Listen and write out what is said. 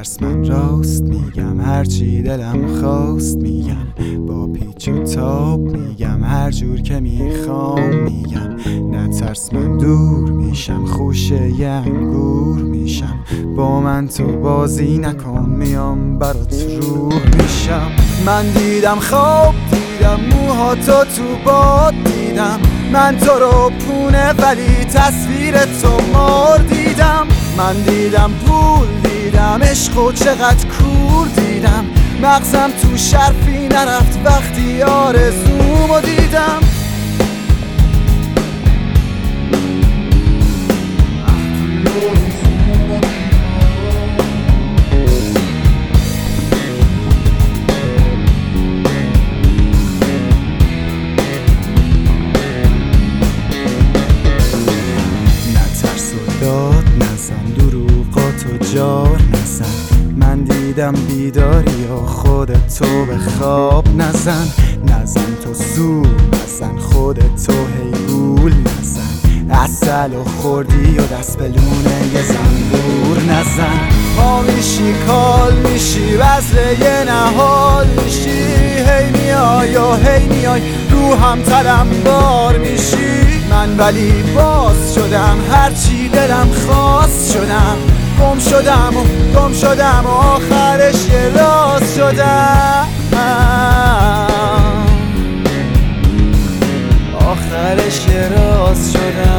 نترس من راست میگم، هرچی دلم خواست میگم، با پیچ و تاب میگم، هر جور که میخوام میگم. نترس من دور میشم، خوشه ی انگور میشم، با من تو بازی نکن، میام برات روح میشم. من دیدم خواب، دیدم موهاتو تو باد دیدم، من تو رو پونه ولی تصویر تو مار دیدم. من دیدم پول دیدم، عشق و چقدر کور دیدم، مغزم تو شرفی نرفت وقتی آرزومو دیدم. داد نزن، دروغاتو جار نزن، من دیدم بیداری و خودتو به خواب نزن. نزن تو زور نزن، خودتو هی گول نزن، عسل و خوردی و دست به لونه یه زنبور نزن. پا میشی کال میشی وزله یه نهال میشی، هی میای و هی میای روحم تلمبار میشی. من ولی باز شدم، هرچی دلم خواست شدم، گم شدم و آخرش یه راست شدم، آخرش یه راست شدم.